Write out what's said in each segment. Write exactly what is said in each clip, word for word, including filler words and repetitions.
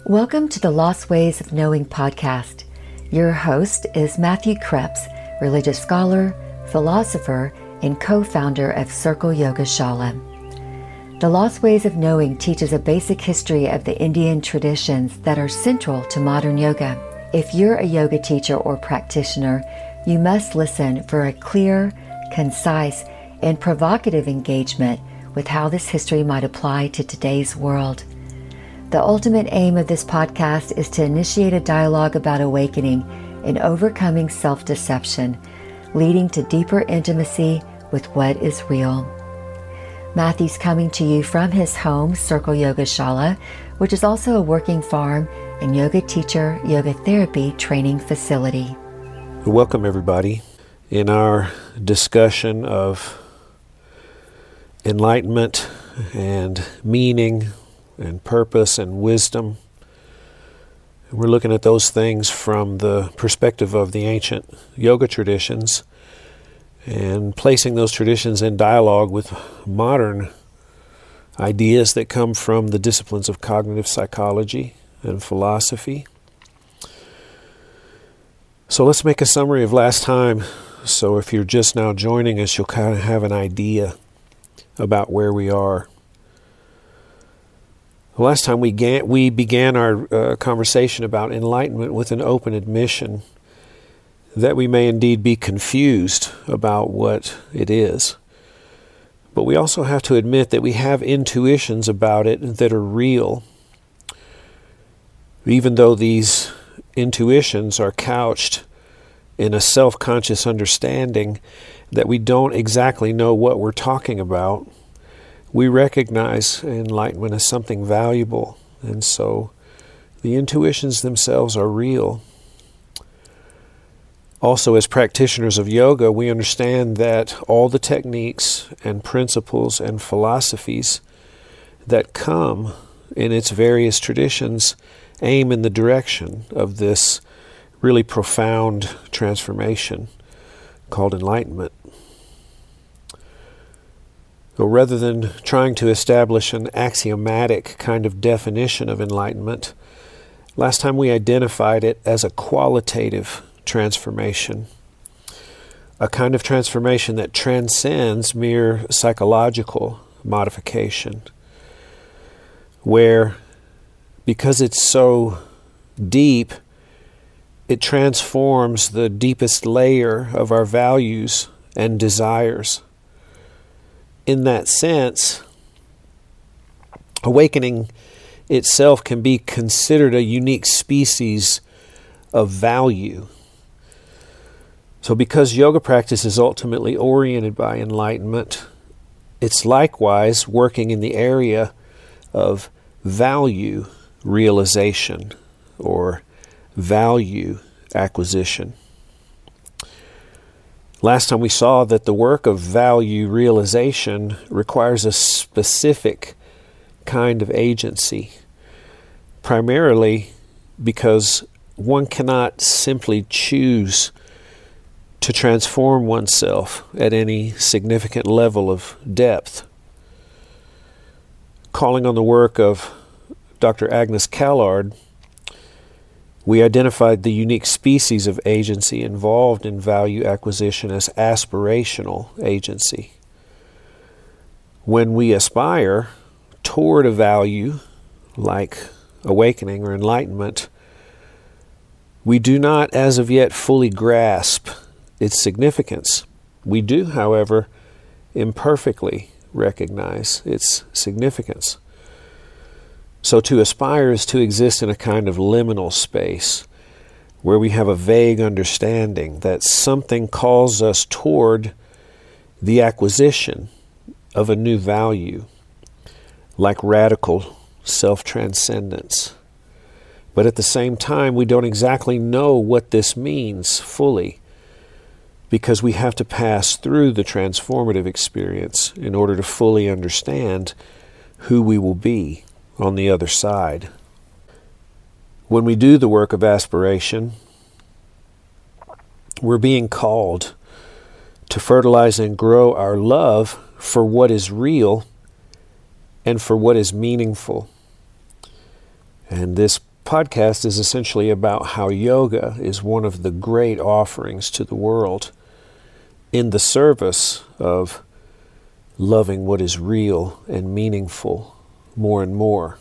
Welcome to the Lost Ways of Knowing podcast. Your host is Matthew Krebs, religious scholar, philosopher, and co-founder of Circle Yoga Shala. The Lost Ways of Knowing teaches a basic history of the Indian traditions that are central to modern yoga. If you're a yoga teacher or practitioner, you must listen for a clear, concise, and provocative engagement with how this history might apply to today's world. The ultimate aim of this podcast is to initiate a dialogue about awakening and overcoming self-deception, leading to deeper intimacy with what is real. Matthew's coming to you from his home, Circle Yoga Shala, which is also a working farm and yoga teacher, yoga therapy training facility. Welcome, everybody. In our discussion of enlightenment and meaning and purpose and wisdom, we're looking at those things from the perspective of the ancient yoga traditions and placing those traditions in dialogue with modern ideas that come from the disciplines of cognitive psychology and philosophy. So let's make a summary of last time. So if you're just now joining us, you'll kind of have an idea about where we are. Last time we began, we began our uh, conversation about enlightenment with an open admission that we may indeed be confused about what it is. But we also have to admit that we have intuitions about it that are real, even though these intuitions are couched in a self-conscious understanding that we don't exactly know what we're talking about. We recognize enlightenment as something valuable, and so the intuitions themselves are real. Also, as practitioners of yoga, we understand that all the techniques and principles and philosophies that come in its various traditions aim in the direction of this really profound transformation called enlightenment. So rather than trying to establish an axiomatic kind of definition of enlightenment, last time we identified it as a qualitative transformation, a kind of transformation that transcends mere psychological modification, where, because it's so deep, it transforms the deepest layer of our values and desires. In that sense, awakening itself can be considered a unique species of value. So because yoga practice is ultimately oriented by enlightenment, it's likewise working in the area of value realization or value acquisition. Last time we saw that the work of value realization requires a specific kind of agency, primarily because one cannot simply choose to transform oneself at any significant level of depth. Calling on the work of Doctor Agnes Callard, we identified the unique species of agency involved in value acquisition as aspirational agency. When we aspire toward a value like awakening or enlightenment, we do not as of yet fully grasp its significance. We do, however, imperfectly recognize its significance. So to aspire is to exist in a kind of liminal space where we have a vague understanding that something calls us toward the acquisition of a new value, like radical self-transcendence. But at the same time, we don't exactly know what this means fully, because we have to pass through the transformative experience in order to fully understand who we will be on the other side. When we do the work of aspiration, we're being called to fertilize and grow our love for what is real and for what is meaningful. And this podcast is essentially about how yoga is one of the great offerings to the world in the service of loving what is real and meaningful more and more.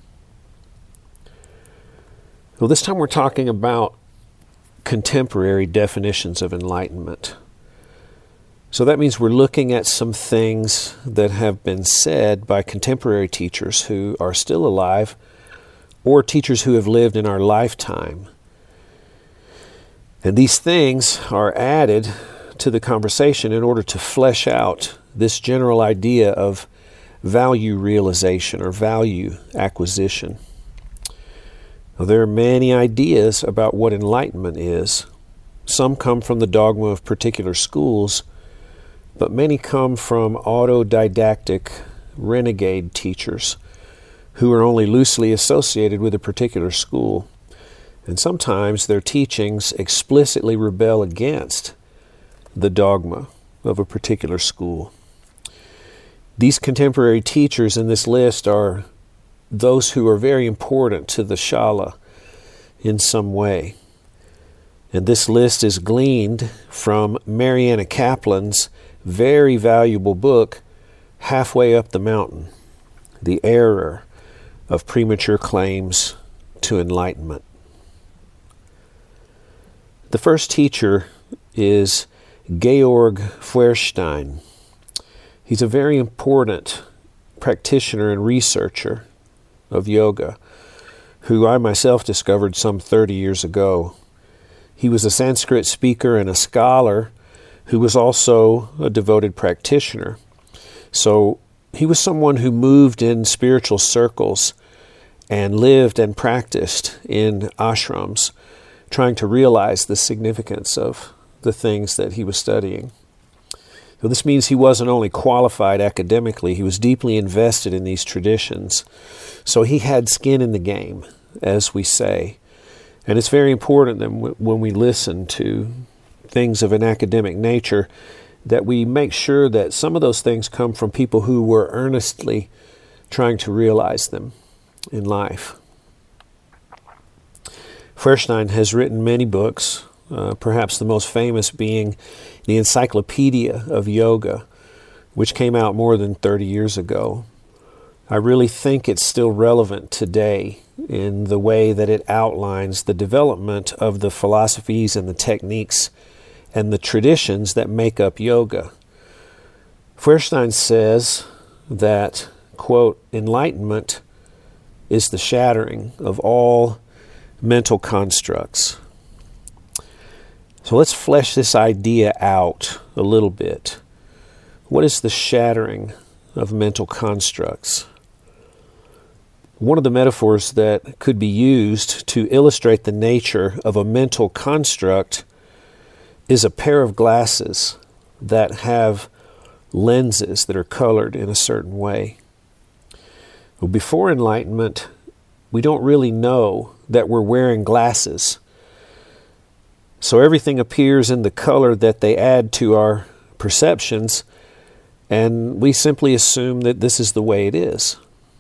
Well, this time we're talking about contemporary definitions of enlightenment. So that means we're looking at some things that have been said by contemporary teachers who are still alive, or teachers who have lived in our lifetime. And these things are added to the conversation in order to flesh out this general idea of value realization or value acquisition. Now, there are many ideas about what enlightenment is. Some come from the dogma of particular schools, but many come from autodidactic renegade teachers who are only loosely associated with a particular school. And sometimes their teachings explicitly rebel against the dogma of a particular school. These contemporary teachers in this list are those who are very important to the Shala in some way. And this list is gleaned from Mariana Kaplan's very valuable book, Halfway Up the Mountain, The Error of Premature Claims to Enlightenment. The first teacher is Georg Feuerstein. He's a very important practitioner and researcher of yoga, who I myself discovered some thirty years ago. He was a Sanskrit speaker and a scholar who was also a devoted practitioner. So he was someone who moved in spiritual circles and lived and practiced in ashrams, trying to realize the significance of the things that he was studying. So this means he wasn't only qualified academically, he was deeply invested in these traditions. So he had skin in the game, as we say. And it's very important that when we listen to things of an academic nature, that we make sure that some of those things come from people who were earnestly trying to realize them in life. Feuerstein has written many books, uh, perhaps the most famous being the Encyclopedia of Yoga, which came out more than thirty years ago. I really think it's still relevant today in the way that it outlines the development of the philosophies and the techniques and the traditions that make up yoga. Feuerstein says that, quote, enlightenment is the shattering of all mental constructs. So let's flesh this idea out a little bit. What is the shattering of mental constructs? One of the metaphors that could be used to illustrate the nature of a mental construct is a pair of glasses that have lenses that are colored in a certain way. Well, before enlightenment, we don't really know that we're wearing glasses. So everything appears in the color that they add to our perceptions, and we simply assume that this is the way it is.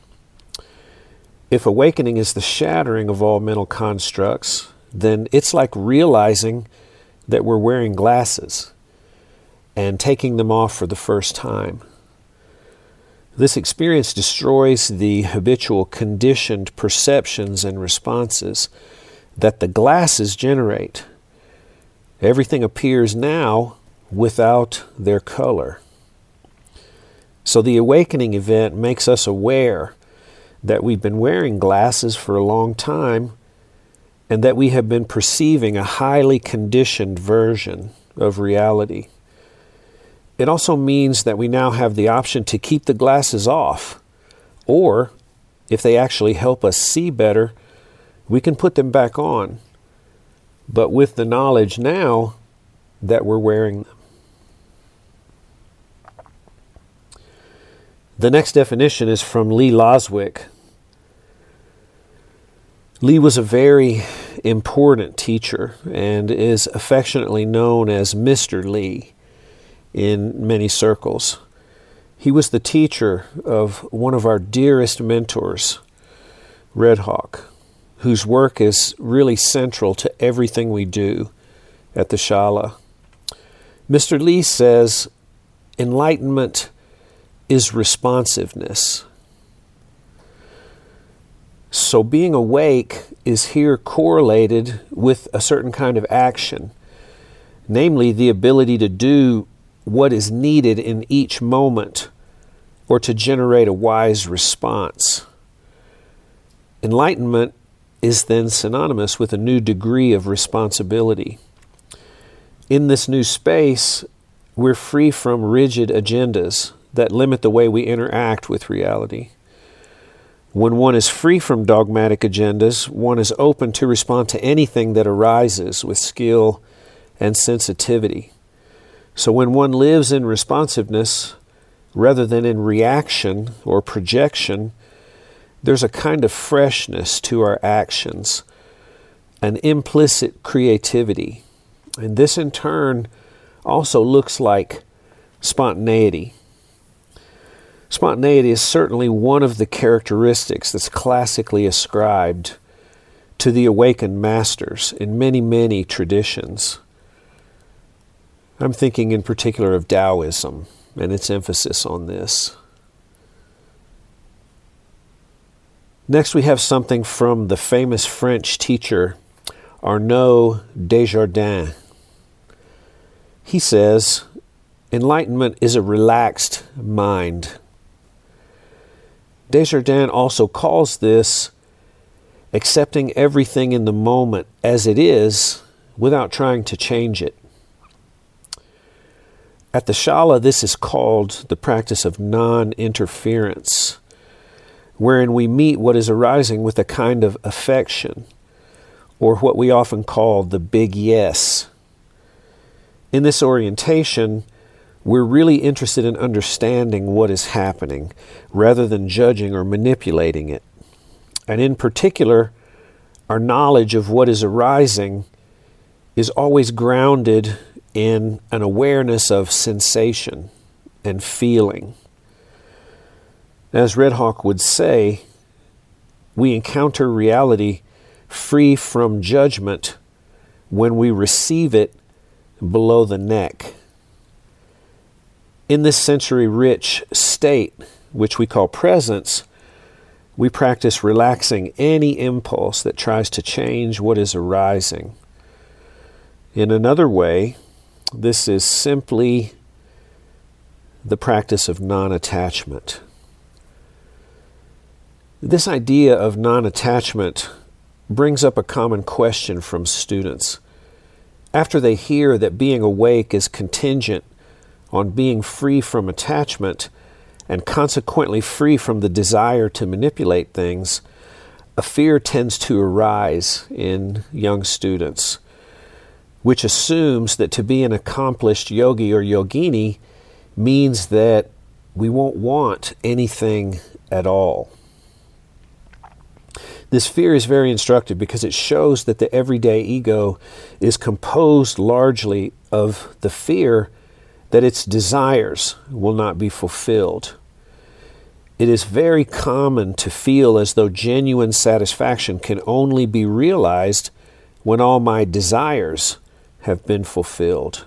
If awakening is the shattering of all mental constructs, then it's like realizing that we're wearing glasses and taking them off for the first time. This experience destroys the habitual conditioned perceptions and responses that the glasses generate. Everything appears now without their color. So the awakening event makes us aware that we've been wearing glasses for a long time and that we have been perceiving a highly conditioned version of reality. It also means that we now have the option to keep the glasses off, or if they actually help us see better, we can put them back on, but with the knowledge now that we're wearing them. The next definition is from Lee Loswick. Lee was a very important teacher and is affectionately known as Mister Lee in many circles. He was the teacher of one of our dearest mentors, Red Hawk, whose work is really central to everything we do at the Shala. Mister Lee says, enlightenment is responsiveness. So being awake is here correlated with a certain kind of action, namely the ability to do what is needed in each moment or to generate a wise response. Enlightenment is then synonymous with a new degree of responsibility. In this new space, we're free from rigid agendas that limit the way we interact with reality. When one is free from dogmatic agendas, one is open to respond to anything that arises with skill and sensitivity. So when one lives in responsiveness rather than in reaction or projection, there's a kind of freshness to our actions, an implicit creativity. And this in turn also looks like spontaneity. Spontaneity is certainly one of the characteristics that's classically ascribed to the awakened masters in many, many traditions. I'm thinking in particular of Taoism and its emphasis on this. Next, we have something from the famous French teacher Arnaud Desjardins. He says, enlightenment is a relaxed mind. Desjardins also calls this accepting everything in the moment as it is without trying to change it. At the Shala, this is called the practice of non-interference, wherein we meet what is arising with a kind of affection, or what we often call the big yes. In this orientation, we're really interested in understanding what is happening rather than judging or manipulating it. And in particular, our knowledge of what is arising is always grounded in an awareness of sensation and feeling. As Red Hawk would say, we encounter reality free from judgment when we receive it below the neck. In this sensory-rich state, which we call presence, we practice relaxing any impulse that tries to change what is arising. In another way, this is simply the practice of non-attachment. This idea of non-attachment brings up a common question from students. After they hear that being awake is contingent on being free from attachment and consequently free from the desire to manipulate things, a fear tends to arise in young students, which assumes that to be an accomplished yogi or yogini means that we won't want anything at all. This fear is very instructive because it shows that the everyday ego is composed largely of the fear that its desires will not be fulfilled. It is very common to feel as though genuine satisfaction can only be realized when all my desires have been fulfilled.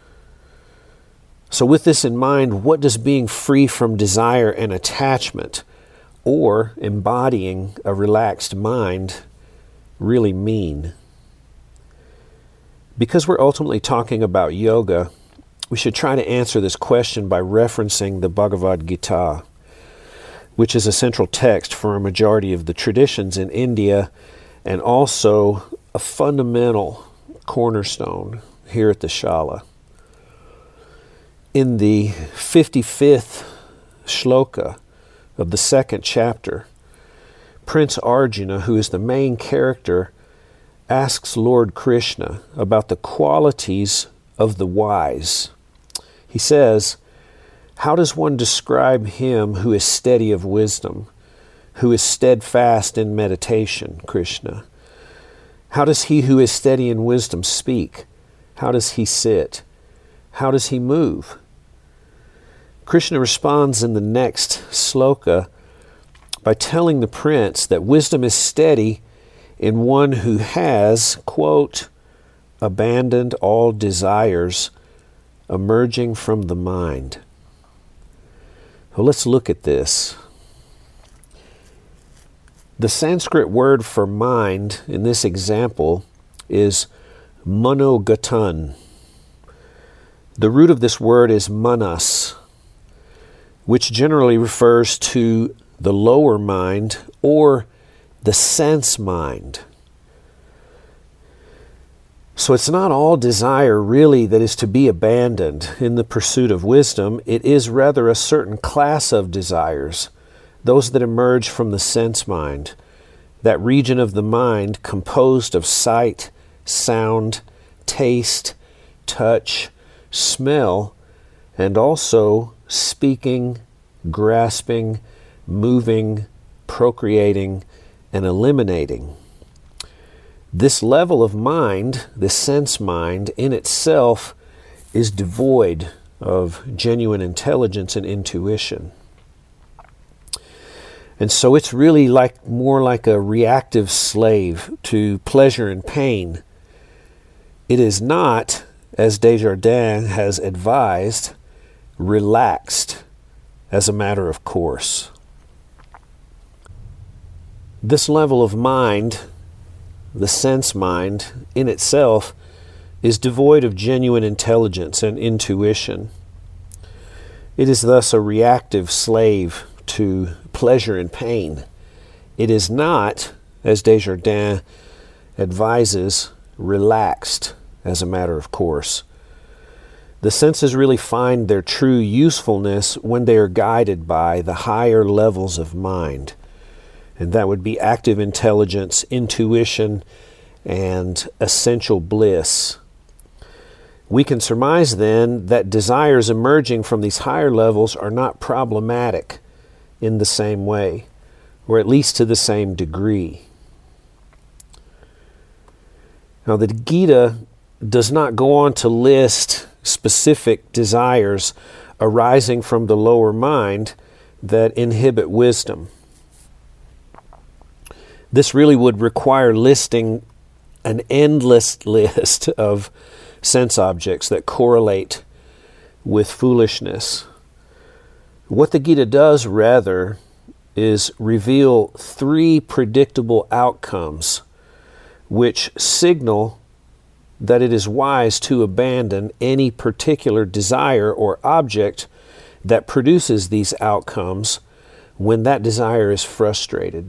So with this in mind, what does being free from desire and attachment, or embodying a relaxed mind, really mean? Because we're ultimately talking about yoga, we should try to answer this question by referencing the Bhagavad Gita, which is a central text for a majority of the traditions in India and also a fundamental cornerstone here at the Shala. In the fifty-fifth shloka of the second chapter, Prince Arjuna, who is the main character, asks Lord Krishna about the qualities of the wise. He says, "How does one describe him who is steady of wisdom, who is steadfast in meditation, Krishna? How does he who is steady in wisdom speak? How does he sit? How does he move?" Krishna responds in the next sloka by telling the prince that wisdom is steady in one who has, quote, abandoned all desires emerging from the mind. Well, let's look at this. The Sanskrit word for mind in this example is monogatun. The root of this word is manas, which generally refers to the lower mind or the sense mind. So it's not all desire really that is to be abandoned in the pursuit of wisdom. It is rather a certain class of desires, those that emerge from the sense mind, that region of the mind composed of sight, sound, taste, touch, smell, and also speaking, grasping, moving, procreating, and eliminating. This level of mind, this sense mind, in itself is devoid of genuine intelligence and intuition. And so it's really like more like a reactive slave to pleasure and pain. It is not, as Desjardins has advised, relaxed as a matter of course. This level of mind, the sense mind, in itself, is devoid of genuine intelligence and intuition. It is thus a reactive slave to pleasure and pain. It is not, as Desjardins advises, relaxed as a matter of course. The senses really find their true usefulness when they are guided by the higher levels of mind. And that would be active intelligence, intuition, and essential bliss. We can surmise then that desires emerging from these higher levels are not problematic in the same way, or at least to the same degree. Now, the Gita does not go on to list specific desires arising from the lower mind that inhibit wisdom. This really would require listing an endless list of sense objects that correlate with foolishness. What the Gita does, rather, is reveal three predictable outcomes which signal that it is wise to abandon any particular desire or object that produces these outcomes when that desire is frustrated.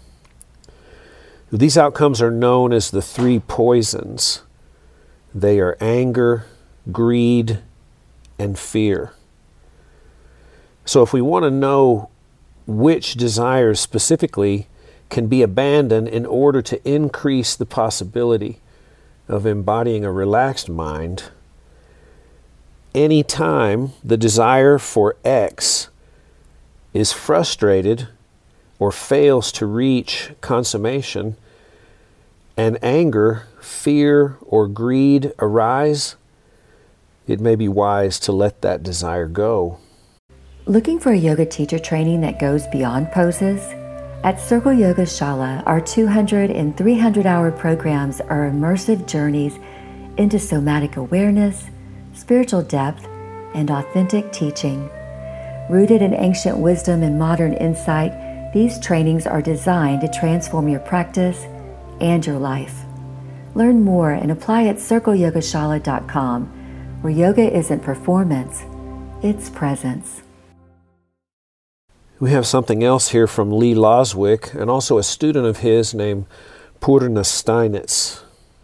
These outcomes are known as the three poisons. They are anger, greed, and fear. So if we want to know which desires specifically can be abandoned in order to increase the possibility of embodying a relaxed mind, any time the desire for X is frustrated or fails to reach consummation, and anger, fear, or greed arise, it may be wise to let that desire go. Looking for a yoga teacher training that goes beyond poses? At Circle Yoga Shala, our two hundred and three hundred hour programs are immersive journeys into somatic awareness, spiritual depth, and authentic teaching. Rooted in ancient wisdom and modern insight, these trainings are designed to transform your practice and your life. Learn more and apply at circle yoga shala dot com, where yoga isn't performance, it's presence. We have something else here from Lee Loswick, and also a student of his named Purna Steinitz.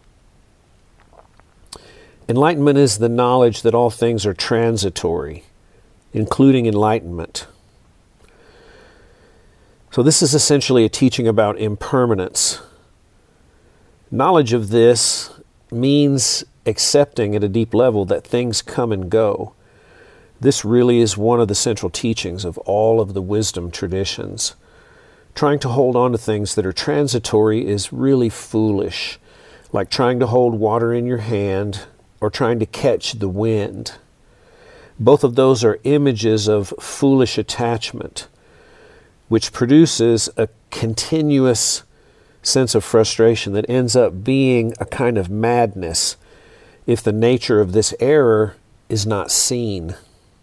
Enlightenment is the knowledge that all things are transitory, including enlightenment. So this is essentially a teaching about impermanence. Knowledge of this means accepting at a deep level that things come and go. This really is one of the central teachings of all of the wisdom traditions. Trying to hold on to things that are transitory is really foolish, like trying to hold water in your hand or trying to catch the wind. Both of those are images of foolish attachment, which produces a continuous sense of frustration that ends up being a kind of madness if the nature of this error is not seen.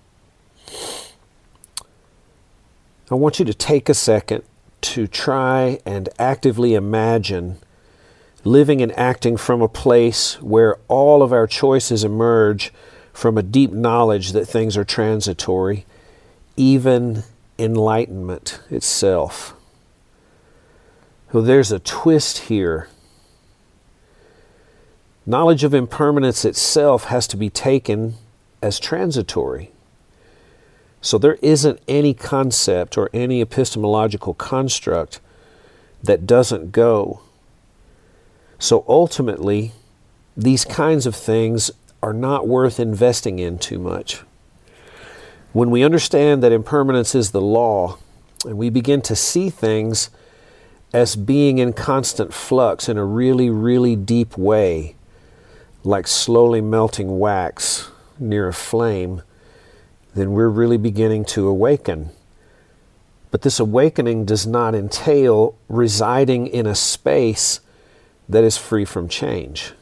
I want you to take a second to try and actively imagine living and acting from a place where all of our choices emerge from a deep knowledge that things are transitory, even enlightenment itself. So there's a twist here. Knowledge of impermanence itself has to be taken as transitory. So there isn't any concept or any epistemological construct that doesn't go. So ultimately, these kinds of things are not worth investing in too much. When we understand that impermanence is the law, and we begin to see things as being in constant flux in a really, really deep way, like slowly melting wax near a flame, then we're really beginning to awaken. But this awakening does not entail residing in a space that is free from change.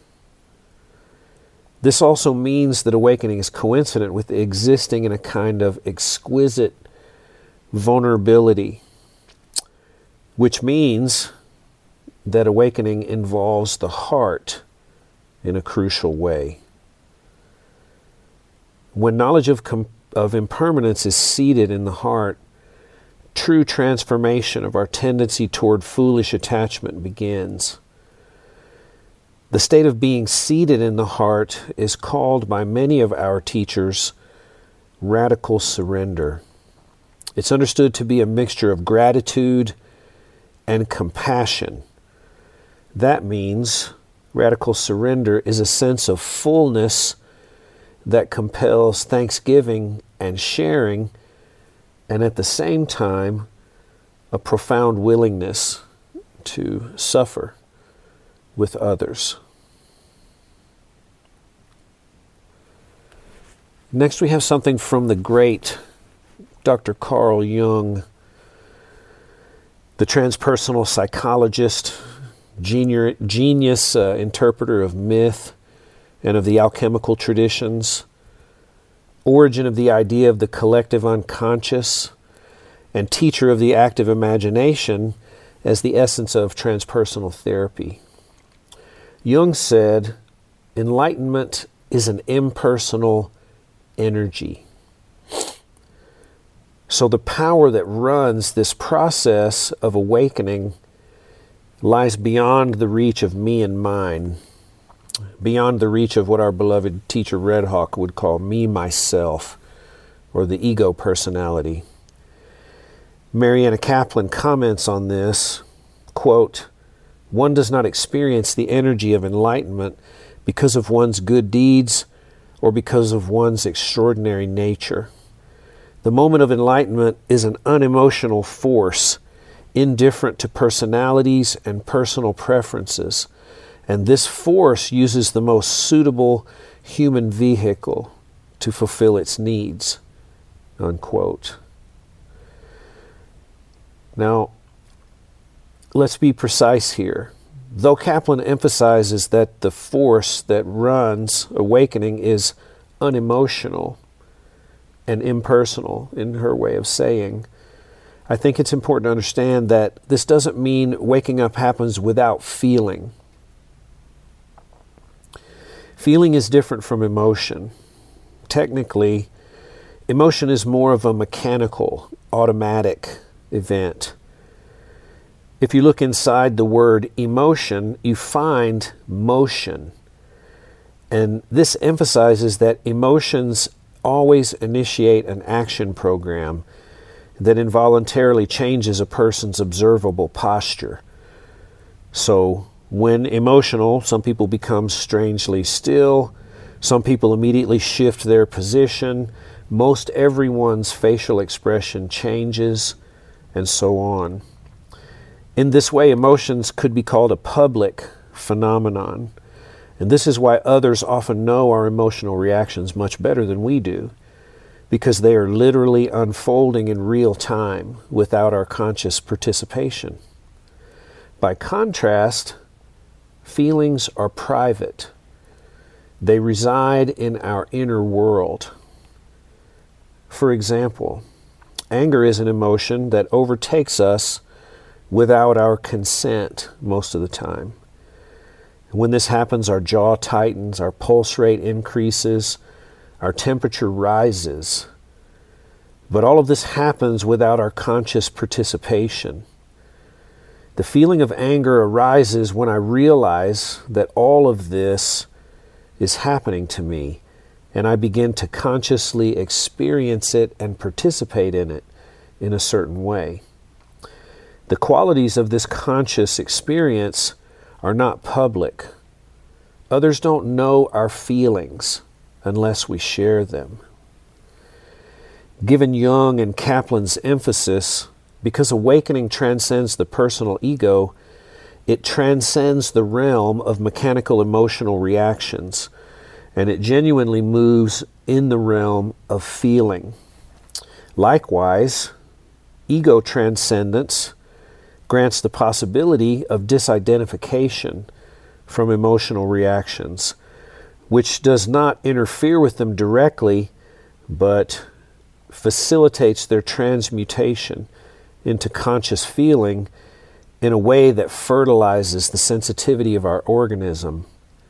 This also means that awakening is coincident with existing in a kind of exquisite vulnerability, which means that awakening involves the heart in a crucial way. When knowledge of, com- of impermanence is seated in the heart, true transformation of our tendency toward foolish attachment begins. The state of being seated in the heart is called by many of our teachers radical surrender. It's understood to be a mixture of gratitude and compassion. That means radical surrender is a sense of fullness that compels thanksgiving and sharing, and at the same time, a profound willingness to suffer with others. Next, we have something from the great Doctor Carl Jung, the transpersonal psychologist, genius, genius uh, interpreter of myth and of the alchemical traditions, origin of the idea of the collective unconscious, and teacher of the active imagination as the essence of transpersonal therapy. Jung said, enlightenment is an impersonal energy. So the power that runs this process of awakening lies beyond the reach of me and mine, beyond the reach of what our beloved teacher Red Hawk would call me, myself, or the ego personality. Mariana Kaplan comments on this, quote, one does not experience the energy of enlightenment because of one's good deeds or because of one's extraordinary nature. The moment of enlightenment is an unemotional force, indifferent to personalities and personal preferences, and this force uses the most suitable human vehicle to fulfill its needs, unquote. Now, let's be precise here. Though Kaplan emphasizes that the force that runs awakening is unemotional and impersonal in her way of saying, I think it's important to understand that this doesn't mean waking up happens without feeling. Feeling is different from emotion. Technically, emotion is more of a mechanical, automatic event. If you look inside the word emotion, you find motion. And this emphasizes that emotions always initiate an action program that involuntarily changes a person's observable posture. So when emotional, some people become strangely still, some people immediately shift their position, most everyone's facial expression changes, and so on. In this way, emotions could be called a public phenomenon. And this is why others often know our emotional reactions much better than we do, because they are literally unfolding in real time without our conscious participation. By contrast, feelings are private. They reside in our inner world. For example, anger is an emotion that overtakes us without our consent most of the time. When this happens, our jaw tightens, our pulse rate increases, our temperature rises. But all of this happens without our conscious participation. The feeling of anger arises when I realize that all of this is happening to me, and I begin to consciously experience it and participate in it in a certain way. The qualities of this conscious experience are not public. Others don't know our feelings unless we share them. Given Jung and Kaplan's emphasis, because awakening transcends the personal ego, it transcends the realm of mechanical emotional reactions, and it genuinely moves in the realm of feeling. Likewise, ego transcendence grants the possibility of disidentification from emotional reactions, which does not interfere with them directly, but facilitates their transmutation into conscious feeling in a way that fertilizes the sensitivity of our organism.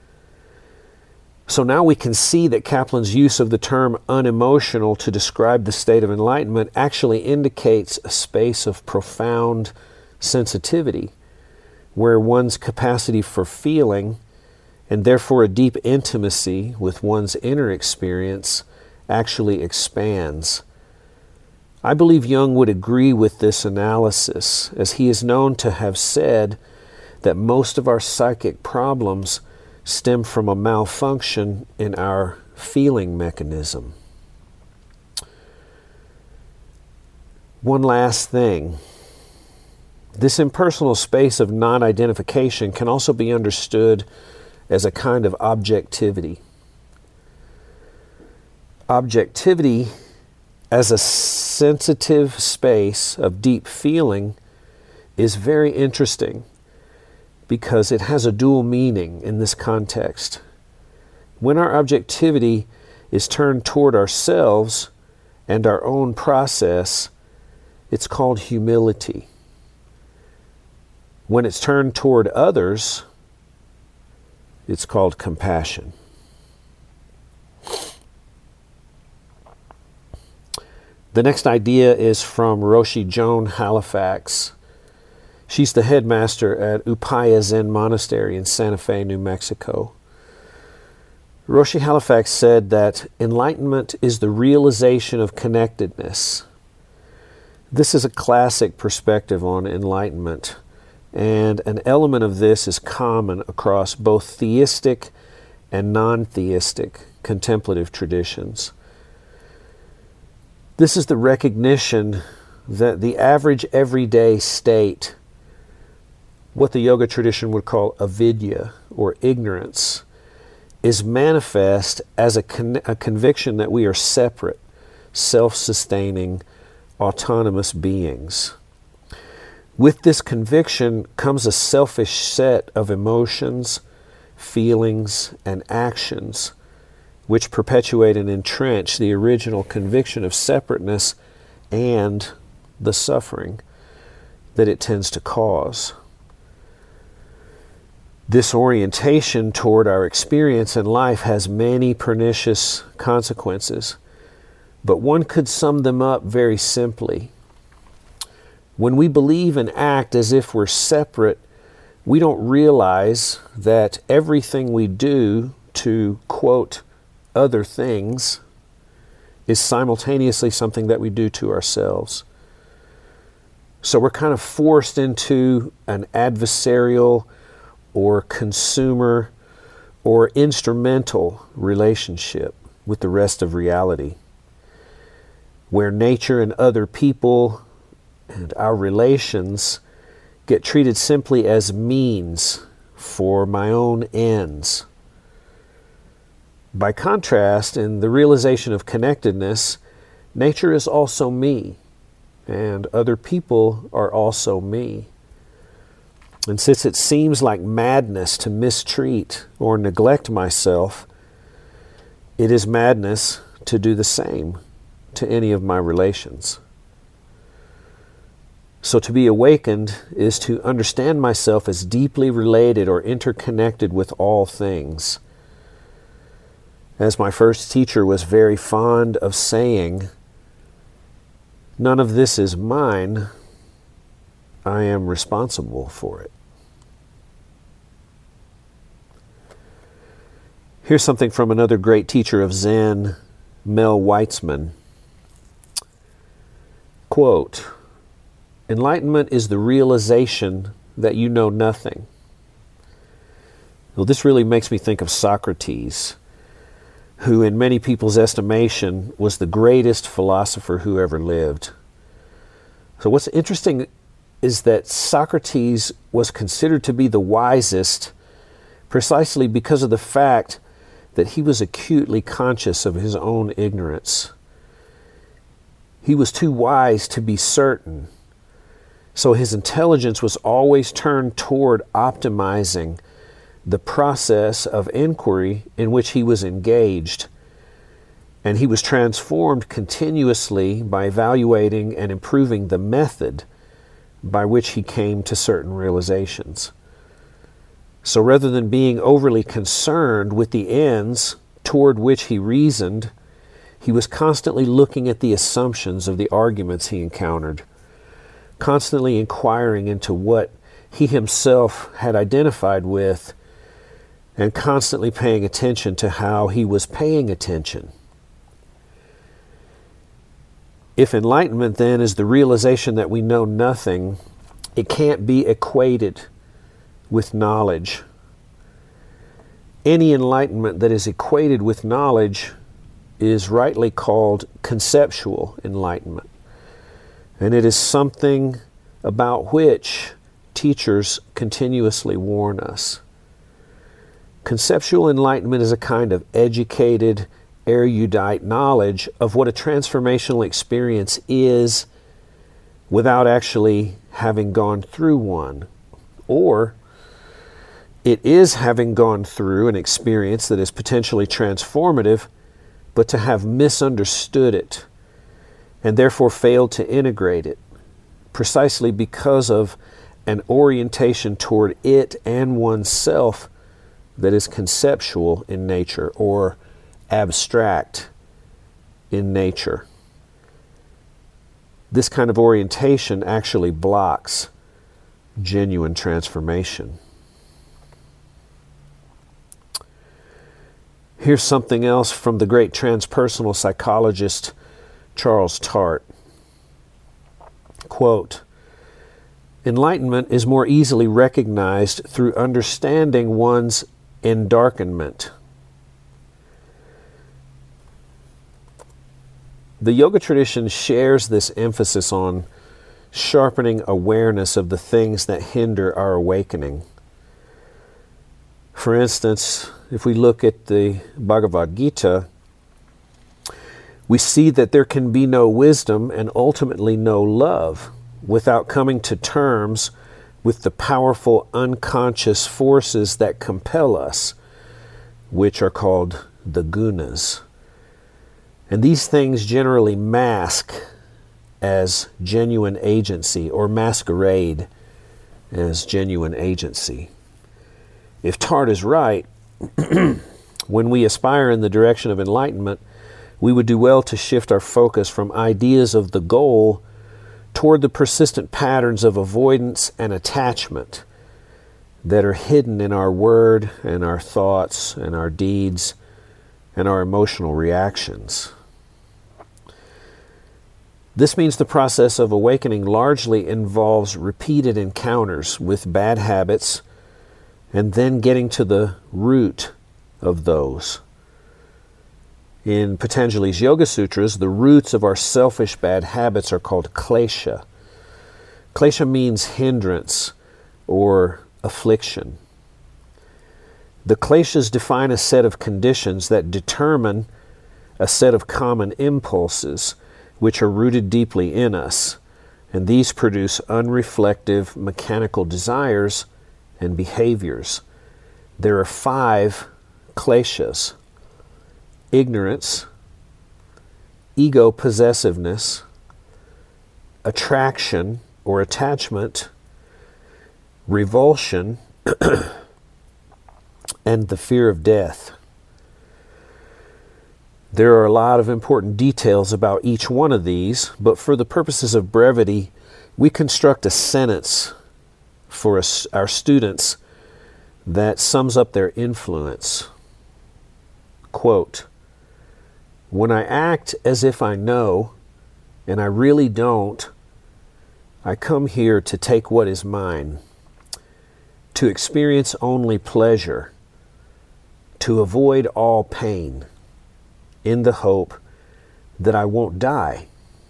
So now we can see that Kaplan's use of the term unemotional to describe the state of enlightenment actually indicates a space of profound sensitivity, where one's capacity for feeling, and therefore a deep intimacy with one's inner experience, actually expands. I believe Jung would agree with this analysis, as he is known to have said that most of our psychic problems stem from a malfunction in our feeling mechanism. One last thing. This impersonal space of non-identification can also be understood as a kind of objectivity. Objectivity as a sensitive space of deep feeling is very interesting because it has a dual meaning in this context. When our objectivity is turned toward ourselves and our own process, it's called humility. When it's turned toward others, it's called compassion. The next idea is from Roshi Joan Halifax. She's the headmaster at Upaya Zen Monastery in Santa Fe, New Mexico. Roshi Halifax said that enlightenment is the realization of connectedness. This is a classic perspective on enlightenment, and an element of this is common across both theistic and non-theistic contemplative traditions. This is the recognition that the average everyday state, what the yoga tradition would call avidya, or ignorance, is manifest as a, con- a conviction that we are separate, self-sustaining, autonomous beings. With this conviction comes a selfish set of emotions, feelings, and actions which perpetuate and entrench the original conviction of separateness and the suffering that it tends to cause. This orientation toward our experience in life has many pernicious consequences, but one could sum them up very simply. When we believe and act as if we're separate, we don't realize that everything we do to, quote, other things is simultaneously something that we do to ourselves. So we're kind of forced into an adversarial or consumer or instrumental relationship with the rest of reality, where nature and other people and our relations get treated simply as means for my own ends. By contrast, in the realization of connectedness, nature is also me, and other people are also me. And since it seems like madness to mistreat or neglect myself, it is madness to do the same to any of my relations. So to be awakened is to understand myself as deeply related or interconnected with all things. As my first teacher was very fond of saying, none of this is mine, I am responsible for it. Here's something from another great teacher of Zen, Mel Weitzman. Quote, enlightenment is the realization that you know nothing. Well, this really makes me think of Socrates, who in many people's estimation was the greatest philosopher who ever lived. So what's interesting is that Socrates was considered to be the wisest precisely because of the fact that he was acutely conscious of his own ignorance. He was too wise to be certain, so his intelligence was always turned toward optimizing the process of inquiry in which he was engaged, and he was transformed continuously by evaluating and improving the method by which he came to certain realizations. So rather than being overly concerned with the ends toward which he reasoned, he was constantly looking at the assumptions of the arguments he encountered, constantly inquiring into what he himself had identified with, and constantly paying attention to how he was paying attention. If enlightenment then is the realization that we know nothing, it can't be equated with knowledge. Any enlightenment that is equated with knowledge is rightly called conceptual enlightenment. And it is something about which teachers continuously warn us. Conceptual enlightenment is a kind of educated, erudite knowledge of what a transformational experience is without actually having gone through one. Or it is having gone through an experience that is potentially transformative, but to have misunderstood it and therefore failed to integrate it, precisely because of an orientation toward it and oneself that is conceptual in nature or abstract in nature. This kind of orientation actually blocks genuine transformation. Here's something else from the great transpersonal psychologist Charles Tart. Quote, enlightenment is more easily recognized through understanding one's endarkenment. The yoga tradition shares this emphasis on sharpening awareness of the things that hinder our awakening. For instance, if we look at the Bhagavad Gita, we see that there can be no wisdom and ultimately no love without coming to terms with the powerful unconscious forces that compel us, which are called the gunas. And these things generally mask as genuine agency or masquerade as genuine agency. If Tart is right, when we aspire in the direction of enlightenment, we would do well to shift our focus from ideas of the goal toward the persistent patterns of avoidance and attachment that are hidden in our word and our thoughts and our deeds and our emotional reactions. This means the process of awakening largely involves repeated encounters with bad habits and then getting to the root of those. In Patanjali's Yoga Sutras, the roots of our selfish bad habits are called klesha. Klesha means hindrance or affliction. The kleshas define a set of conditions that determine a set of common impulses which are rooted deeply in us, and these produce unreflective mechanical desires and behaviors. There are five kleshas: ignorance, ego possessiveness, attraction or attachment, revulsion, and the fear of death. There are a lot of important details about each one of these, but for the purposes of brevity, we construct a sentence for us, our students that sums up their influence. Quote, "When I act as if I know, and I really don't, I come here to take what is mine, to experience only pleasure, to avoid all pain, in the hope that I won't die."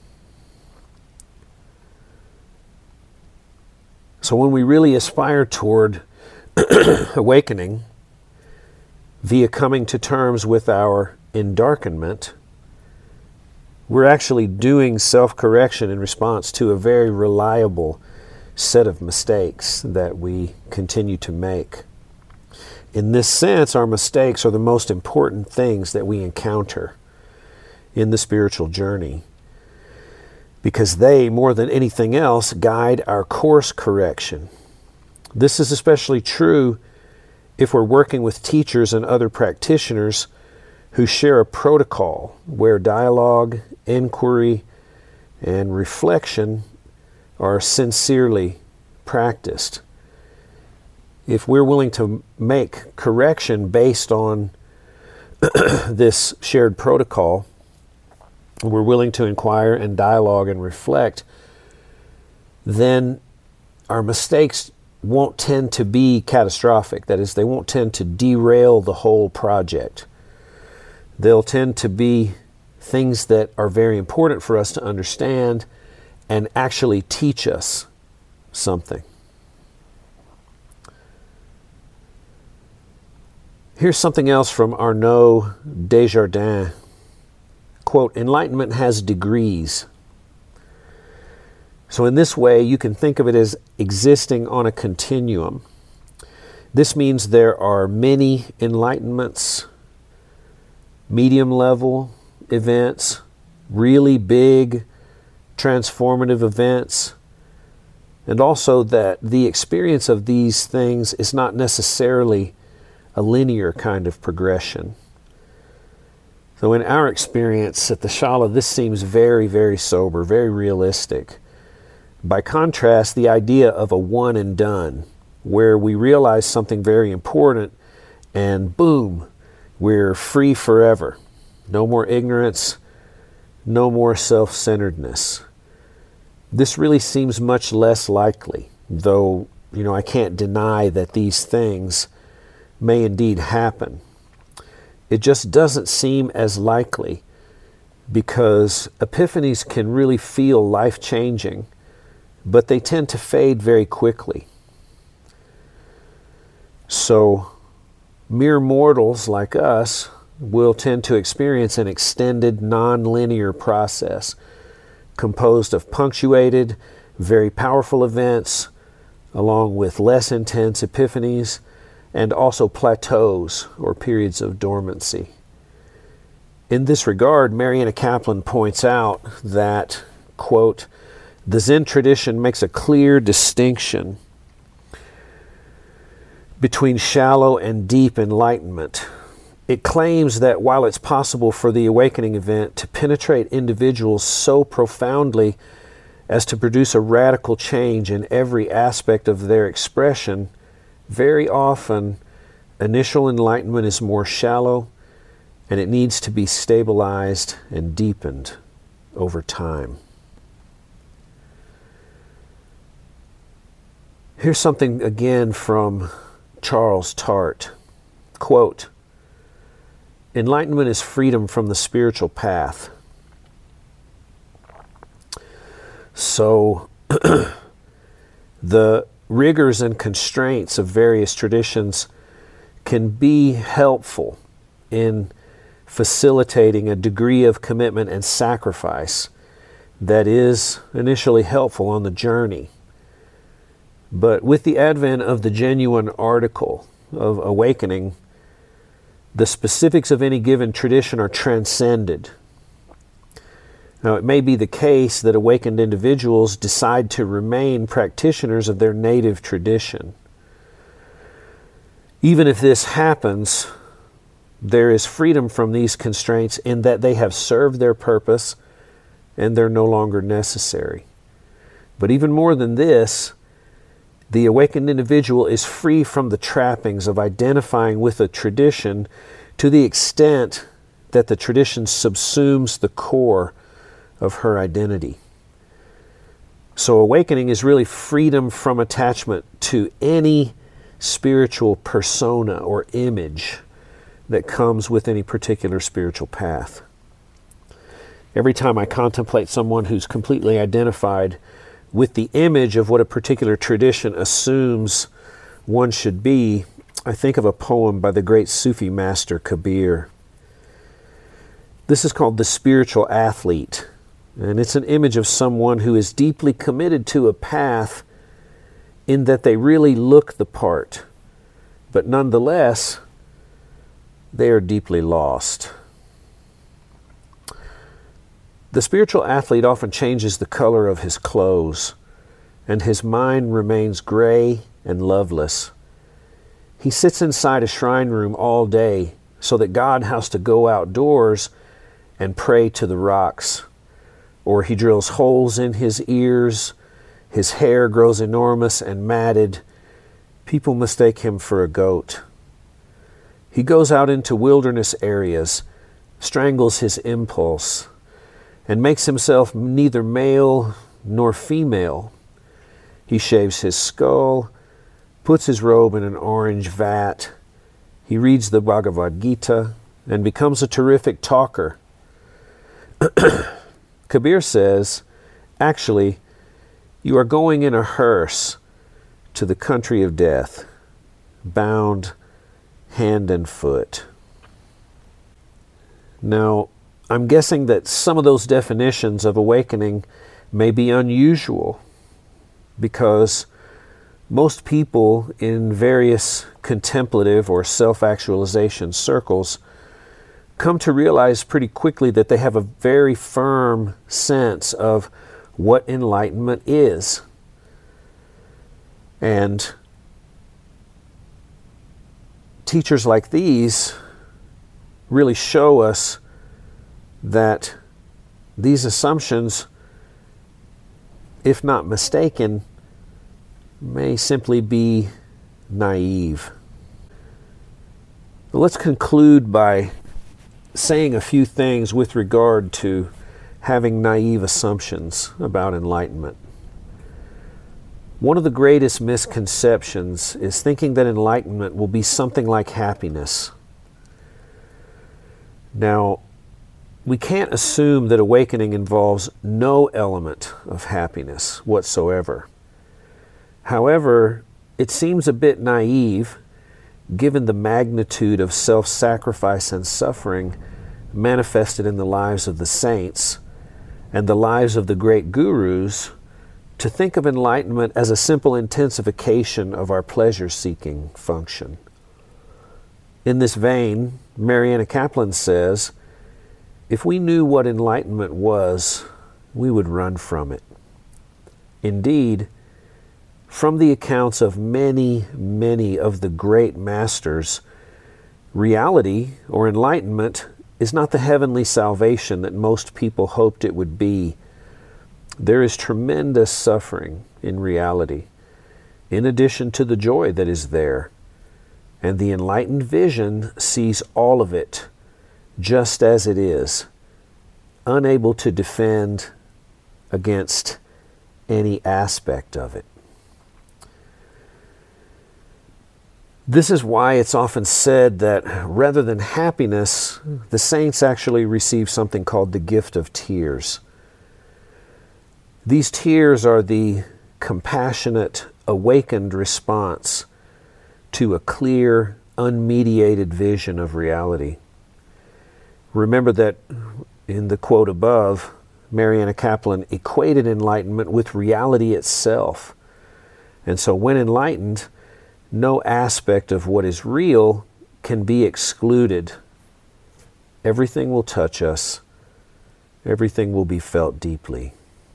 So when we really aspire toward awakening via coming to terms with our endarkenment, we're actually doing self-correction in response to a very reliable set of mistakes that we continue to make. In this sense, our mistakes are the most important things that we encounter in the spiritual journey, because they, more than anything else, guide our course correction. This is especially true if we're working with teachers and other practitioners who share a protocol where dialogue, inquiry, and reflection are sincerely practiced. If we're willing to make correction based on this shared protocol, we're willing to inquire and dialogue and reflect, then our mistakes won't tend to be catastrophic. That is, they won't tend to derail the whole project. They'll tend to be things that are very important for us to understand and actually teach us something. Here's something else from Arnaud Desjardins. Quote, "Enlightenment has degrees. So in this way, you can think of it as existing on a continuum. This means there are many enlightenments, medium level events, really big transformative events, and also that the experience of these things is not necessarily a linear kind of progression. So in our experience at the Shala, this seems very, very sober, very realistic. By contrast, the idea of a one and done, where we realize something very important and boom, we're free forever. No more ignorance, no more self-centeredness. This really seems much less likely, though, you know, I can't deny that these things may indeed happen. It just doesn't seem as likely because epiphanies can really feel life-changing, but they tend to fade very quickly. So mere mortals like us will tend to experience an extended, non-linear process composed of punctuated, very powerful events, along with less intense epiphanies, and also plateaus or periods of dormancy. In this regard, Mariana Kaplan points out that, quote, "The Zen tradition makes a clear distinction between shallow and deep enlightenment. It claims that while it's possible for the awakening event to penetrate individuals so profoundly as to produce a radical change in every aspect of their expression, very often initial enlightenment is more shallow and it needs to be stabilized and deepened over time." Here's something again from Charles Tart. Quote, "Enlightenment is freedom from the spiritual path." So the rigors and constraints of various traditions can be helpful in facilitating a degree of commitment and sacrifice that is initially helpful on the journey. But with the advent of the genuine article of awakening, the specifics of any given tradition are transcended. Now, it may be the case that awakened individuals decide to remain practitioners of their native tradition. Even if this happens, there is freedom from these constraints in that they have served their purpose and they're no longer necessary. But even more than this, the awakened individual is free from the trappings of identifying with a tradition to the extent that the tradition subsumes the core of her identity. So awakening is really freedom from attachment to any spiritual persona or image that comes with any particular spiritual path. Every time I contemplate someone who's completely identified with the image of what a particular tradition assumes one should be, I think of a poem by the great Sufi master Kabir. This is called The Spiritual Athlete, and it's an image of someone who is deeply committed to a path in that they really look the part, but nonetheless, they are deeply lost. The spiritual athlete often changes the color of his clothes, and his mind remains gray and loveless. He sits inside a shrine room all day so that God has to go outdoors and pray to the rocks. Or he drills holes in his ears, his hair grows enormous and matted. People mistake him for a goat. He goes out into wilderness areas, strangles his impulse, and makes himself neither male nor female. He shaves his skull, puts his robe in an orange vat. He reads the Bhagavad Gita and becomes a terrific talker. Kabir says, actually, you are going in a hearse to the country of death, bound hand and foot. Now, I'm guessing that some of those definitions of awakening may be unusual because most people in various contemplative or self-actualization circles come to realize pretty quickly that they have a very firm sense of what enlightenment is. And teachers like these really show us that these assumptions, if not mistaken, may simply be naive. Let's conclude by saying a few things with regard to having naive assumptions about enlightenment. One of the greatest misconceptions is thinking that enlightenment will be something like happiness. Now, we can't assume that awakening involves no element of happiness whatsoever. However, it seems a bit naive given the magnitude of self-sacrifice and suffering manifested in the lives of the saints and the lives of the great gurus to think of enlightenment as a simple intensification of our pleasure-seeking function. In this vein, Mariana Kaplan says, if we knew what enlightenment was, we would run from it. Indeed, from the accounts of many, many of the great masters, reality or enlightenment is not the heavenly salvation that most people hoped it would be. There is tremendous suffering in reality, in addition to the joy that is there. And the enlightened vision sees all of it just as it is, unable to defend against any aspect of it. This is why it's often said that rather than happiness, the saints actually receive something called the gift of tears. These tears are the compassionate, awakened response to a clear, unmediated vision of reality. Remember that in the quote above, Mariana Kaplan equated enlightenment with reality itself. And so when enlightened, no aspect of what is real can be excluded. Everything will touch us. Everything will be felt deeply.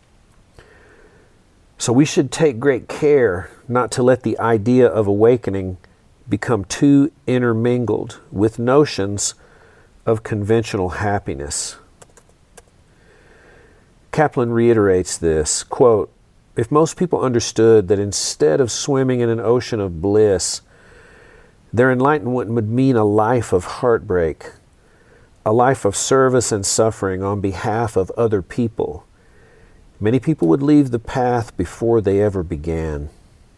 So we should take great care not to let the idea of awakening become too intermingled with notions of conventional happiness. Kaplan reiterates this, quote, "If most people understood that instead of swimming in an ocean of bliss, their enlightenment would mean a life of heartbreak, a life of service and suffering on behalf of other people, many people would leave the path before they ever began."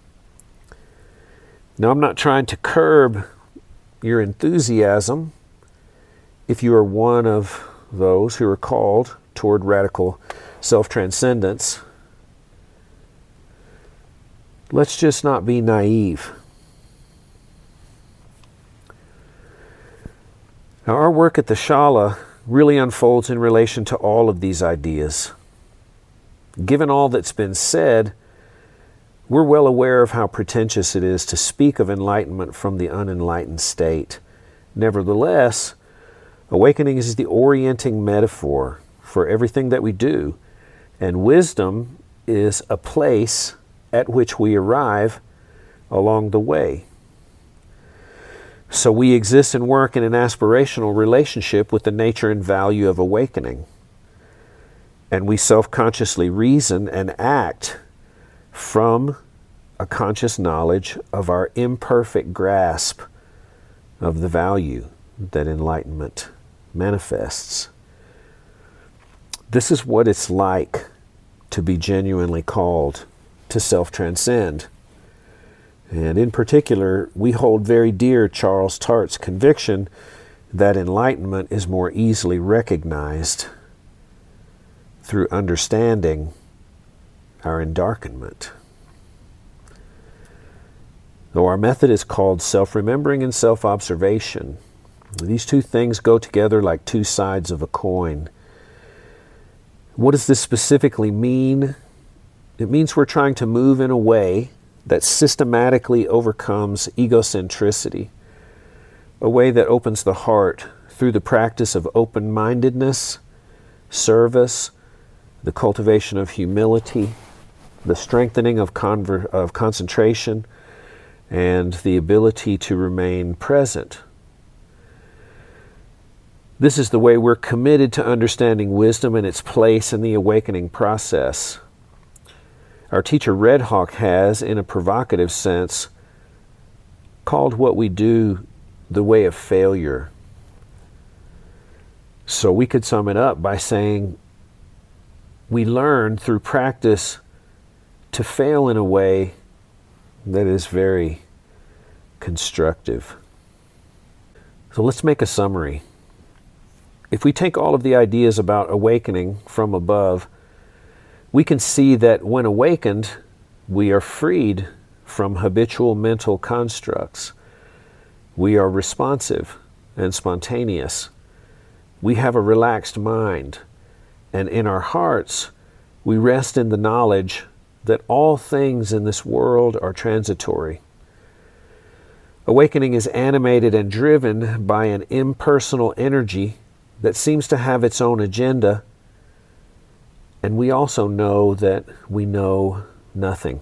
Now, I'm not trying to curb your enthusiasm if you are one of those who are called toward radical self-transcendence. Let's just not be naive. Now, our work at the Shala really unfolds in relation to all of these ideas. Given all that's been said, we're well aware of how pretentious it is to speak of enlightenment from the unenlightened state. Nevertheless, awakening is the orienting metaphor for everything that we do, and wisdom is a place at which we arrive along the way. So we exist and work in an aspirational relationship with the nature and value of awakening. And we self-consciously reason and act from a conscious knowledge of our imperfect grasp of the value that enlightenment manifests. This is what it's like to be genuinely called to self-transcend. And in particular, we hold very dear Charles Tart's conviction that enlightenment is more easily recognized through understanding our endarkenment. Though our method is called self-remembering and self-observation, these two things go together like two sides of a coin. What does this specifically mean? It means we're trying to move in a way that systematically overcomes egocentricity, a way that opens the heart through the practice of open-mindedness, service, the cultivation of humility, the strengthening of, conver- of concentration, and the ability to remain present. This is the way we're committed to understanding wisdom and its place in the awakening process. Our teacher Red Hawk has, in a provocative sense, called what we do the way of failure. So we could sum it up by saying we learn through practice to fail in a way that is very constructive. So let's make a summary. If we take all of the ideas about awakening from above, we can see that when awakened, we are freed from habitual mental constructs. We are responsive and spontaneous. We have a relaxed mind, and in our hearts, we rest in the knowledge that all things in this world are transitory. Awakening is animated and driven by an impersonal energy that seems to have its own agenda, and we also know that we know nothing.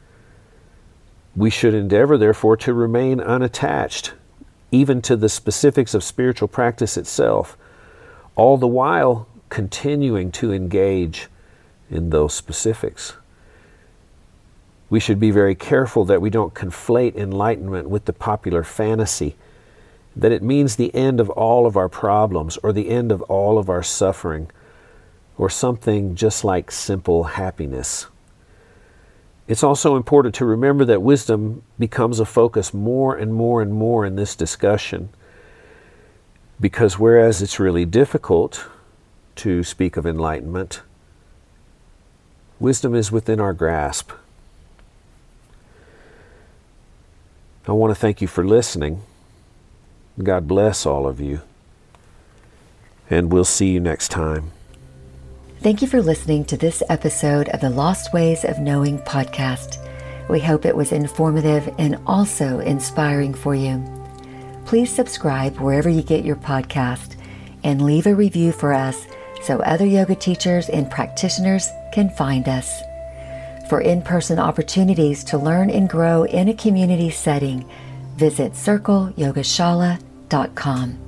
We should endeavor, therefore, to remain unattached, even to the specifics of spiritual practice itself, all the while continuing to engage in those specifics. We should be very careful that we don't conflate enlightenment with the popular fantasy that it means the end of all of our problems or the end of all of our suffering or something just like simple happiness. It's also important to remember that wisdom becomes a focus more and more and more in this discussion, because whereas it's really difficult to speak of enlightenment, wisdom is within our grasp. I want to thank you for listening. God bless all of you, and we'll see you next time. Thank you for listening to this episode of the Lost Ways of Knowing podcast. We hope it was informative and also inspiring for you. Please subscribe wherever you get your podcast and leave a review for us so other yoga teachers and practitioners can find us. For in-person opportunities to learn and grow in a community setting, visit circle yogashala dot com.